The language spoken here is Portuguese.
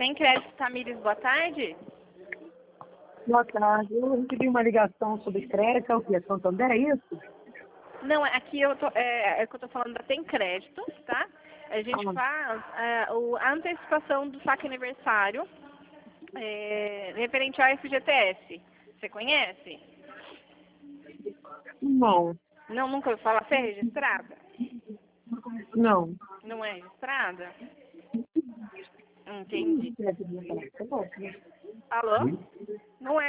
Tem crédito, Tamires, boa tarde? Boa tarde. Eu recebi uma ligação sobre crédito, é o que? É Santander, é isso? Não, aqui eu tô, é que eu tô falando da Tem Crédito, tá? A gente faz a antecipação do saque aniversário referente ao FGTS. Você conhece? Não, Não, nunca ouviu falar? Você é registrada? não. Não é registrada? Entendi. Alô? Não é.